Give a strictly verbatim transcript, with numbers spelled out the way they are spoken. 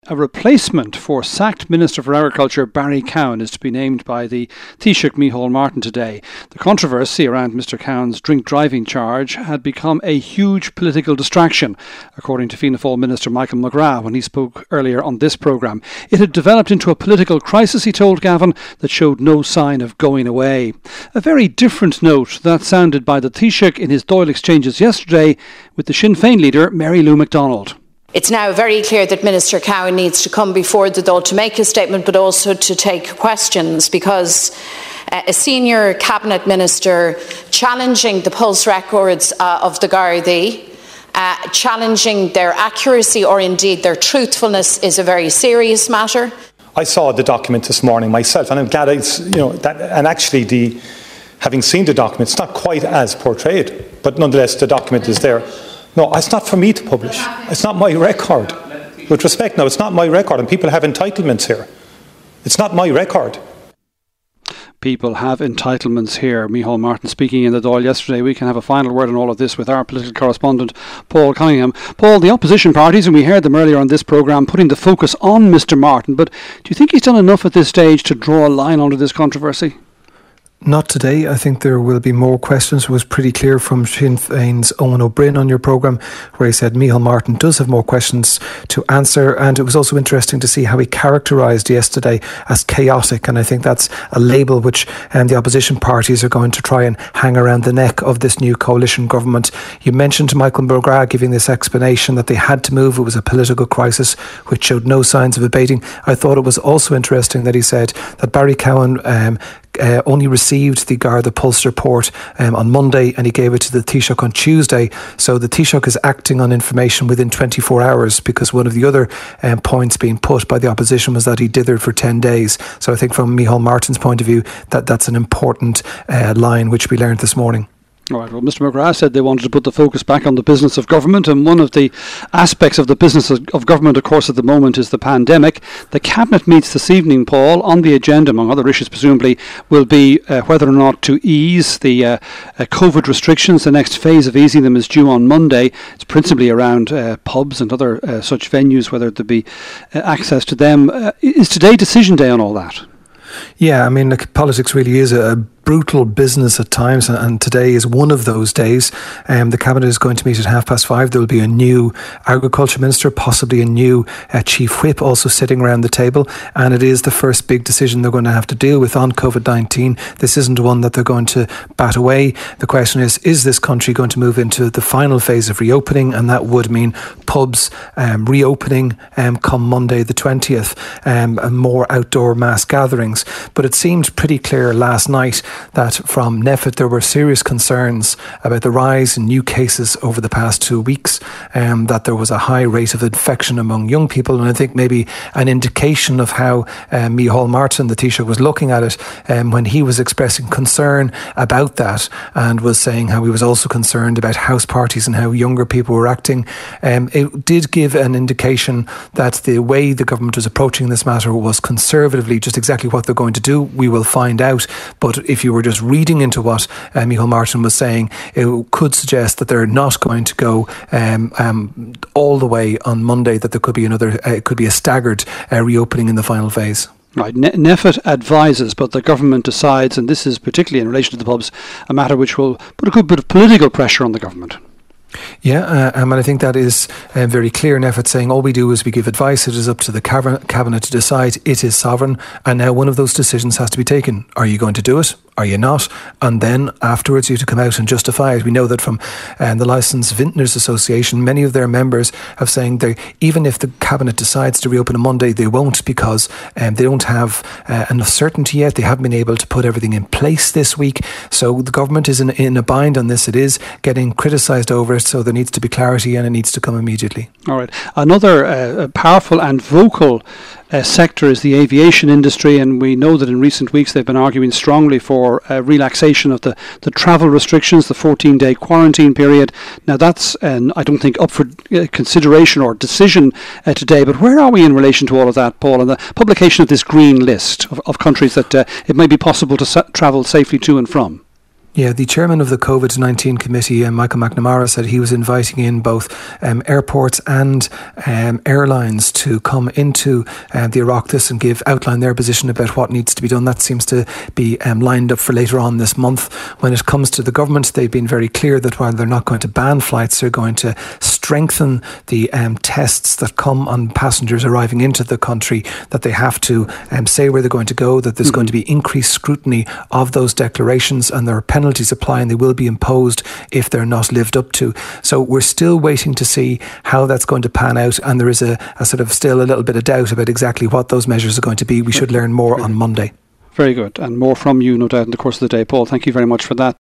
A replacement for sacked Minister for Agriculture Barry Cowan is to be named by the Taoiseach Micheál Martin today. The controversy around Mr Cowan's drink driving charge had become a huge political distraction, according to Fianna Fáil Minister Michael McGrath when he spoke earlier on this programme. It had developed into a political crisis, he told Gavin, that showed no sign of going away. A very different note that sounded by the Taoiseach in his Dáil exchanges yesterday with the Sinn Féin leader Mary Lou McDonald. It's now very clear that Minister Cowan needs to come before the Dáil to make a statement, but also to take questions, because uh, a senior cabinet minister challenging the pulse records uh, of the Gardaí, uh, challenging their accuracy or indeed their truthfulness, is a very serious matter. I saw the document this morning myself, and I'm glad it's, you know, that, and actually the, having seen the document, it's not quite as portrayed, but nonetheless the document is there. No, it's not for me to publish. It's not my record. With respect, no, it's not my record, and people have entitlements here. It's not my record. People have entitlements here. Micheál Martin speaking in the Dáil yesterday. We can have a final word on all of this with our political correspondent, Paul Cunningham. Paul, the opposition parties, and we heard them earlier on this programme, putting the focus on Mr Martin, but do you think he's done enough at this stage to draw a line under this controversy? Not today. I think there will be more questions. It was pretty clear from Sinn Féin's Owen O'Brien on your programme, where he said Micheál Martin does have more questions to answer. And it was also interesting to see how he characterised yesterday as chaotic. And I think that's a label which um, the opposition parties are going to try and hang around the neck of this new coalition government. You mentioned Michael McGrath giving this explanation that they had to move. It was a political crisis which showed no signs of abating. I thought it was also interesting that he said that Barry Cowan um, Uh, only received the Garda Pulse report um, on Monday, and he gave it to the Taoiseach on Tuesday. So the Taoiseach is acting on information within twenty-four hours, because one of the other um, points being put by the opposition was that he dithered for ten days. So I think from Micheál Martin's point of view, that that's an important uh, line which we learned this morning. All right, well, Mr McGrath said they wanted to put the focus back on the business of government, and one of the aspects of the business of government, of course, at the moment is the pandemic. The Cabinet meets this evening, Paul. On the agenda, among other issues presumably, will be uh, whether or not to ease the uh, uh, COVID restrictions. The next phase of easing them is due on Monday. It's principally around uh, pubs and other uh, such venues, whether there be uh, access to them. Uh, is today decision day on all that? Yeah, I mean, like, politics really is a brutal business at times, and today is one of those days. Um, the Cabinet is going to meet at half past five. There will be a new Agriculture Minister, possibly a new uh, Chief Whip also sitting around the table, and it is the first big decision they're going to have to deal with on COVID nineteen. This isn't one that they're going to bat away. The question is, is this country going to move into the final phase of reopening? And that would mean pubs um, reopening um, come Monday the twentieth, um, and more outdoor mass gatherings. But it seemed pretty clear last night that from NPHET there were serious concerns about the rise in new cases over the past two weeks, um, that there was a high rate of infection among young people, and I think maybe an indication of how um, Micheál Martin, the Taoiseach, was looking at it um, when he was expressing concern about that, and was saying how he was also concerned about house parties and how younger people were acting. Um, it did give an indication that the way the government was approaching this matter was conservatively. Just exactly what they're going to do, we will find out. But if you were just reading into what uh, Micheál Martin was saying, it could suggest that they're not going to go um, um, all the way on Monday, that there could be another, uh, it could be a staggered uh, reopening in the final phase. Right, NPHET advises, but the government decides, and this is particularly in relation to the pubs, a matter which will put a good bit of political pressure on the government. Yeah, uh, um, and I think that is uh, very clear. NPHET saying all we do is we give advice. It is up to the cabinet to decide. It is sovereign, and now one of those decisions has to be taken. Are you going to do it? Are you not? And then afterwards you have to come out and justify it. We know that from uh, the Licensed Vintners Association, many of their members have saying they, even if the Cabinet decides to reopen on Monday, they won't, because um, they don't have uh, enough certainty yet. They haven't been able to put everything in place this week. So the government is in, in a bind on this. It is getting criticised over it, so there needs to be clarity, and it needs to come immediately. All right. Another uh, powerful and vocal Uh, sector is the aviation industry, and we know that in recent weeks they've been arguing strongly for uh, relaxation of the, the travel restrictions, the fourteen-day quarantine period. Now that's, um, I don't think, up for uh, consideration or decision uh, today, but where are we in relation to all of that, Paul, and the publication of this green list of, of countries that uh, it may be possible to sa- travel safely to and from? Yeah, the chairman of the COVID nineteen committee, uh, Michael McNamara, said he was inviting in both um, airports and um, airlines to come into uh, the Oireachtas and give outline their position about what needs to be done. That seems to be um, lined up for later on this month. When it comes to the government, they've been very clear that while they're not going to ban flights, they're going to strengthen the um, tests that come on passengers arriving into the country, that they have to um, say where they're going to go, that there's mm-hmm. going to be increased scrutiny of those declarations, and there are penalties apply and they will be imposed if they're not lived up to. So we're still waiting to see how that's going to pan out, and there is a, a sort of still a little bit of doubt about exactly what those measures are going to be. We should learn more on Monday. Very good, and more from you no doubt in the course of the day. Paul, thank you very much for that.